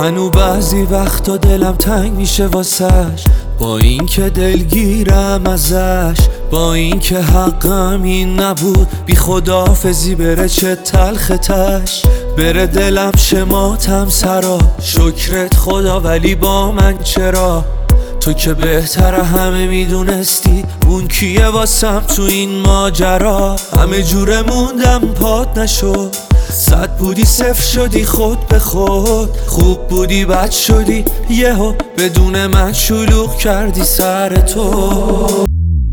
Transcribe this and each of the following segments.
هنو بعضی وقتا دلم تنگ میشه واسش، با این که دلگیرم ازش، با این که حقم این نبود بی خداحافظی بره چه تلختش. بره دلم شماتم سرا، شکرت خدا ولی با من چرا؟ تو که بهتر همه میدونستی اون کیه واسم تو این ماجرا. همه جوره موندم پات نشد، 100 بودی 0 شدی خود به خود، خوب بودی بد شدی یهو بدون من شلوغ کردی سر تو.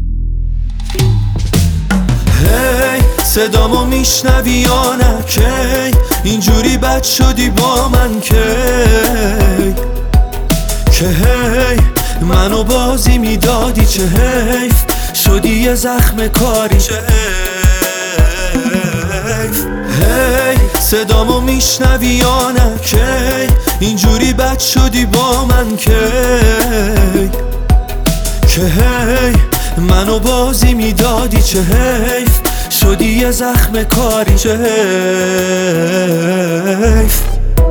هی صدامو میشنوی یا نه کی؟ اینجوری بد شدی با من کی؟ که هی منو بازی میدادی چه حیف شدی یه زخم کاری چه حیف. هی صدامو میشنوی یا نه کی؟ اینجوری بد شدی با من کی؟ که هی منو بازی میدادی چه حیف شدی یه زخم کاری چه حیف.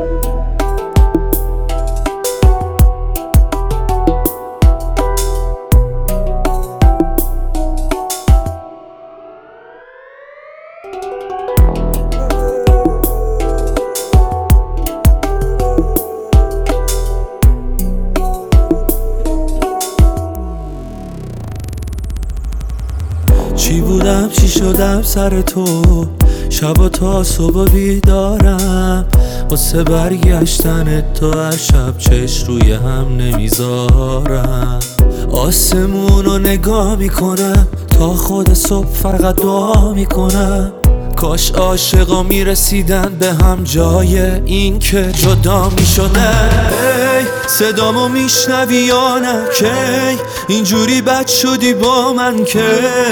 چی بودم چی شدم سر تو، شبا تا صبح بیدارم واسه برگشتن تو، هر شب چش روی هم نمیذارم. آسمونو نگاه میکنم تا خود صبح فقط دعا میکنم، کاش عاشقا میرسیدن به هم جای این که جدا میشدن. صدامو میشنوی یا نه کی؟ اینجوری بد شدی با من کی؟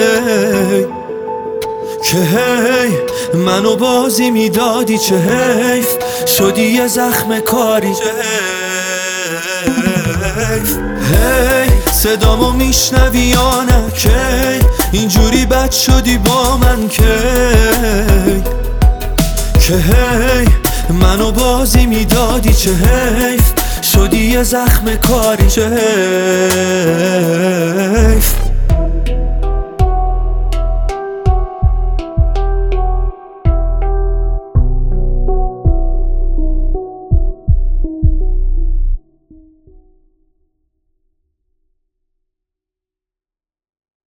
که هی منو بازی میدادی چه حیف شدی یه زخم کاری چه حیف. هی صدامو میشنوی یا نه کی؟ اینجوری بد شدی با من کی؟ که هی منو بازی میدادی چه حیف شدی یه زخم کاری چه حیف.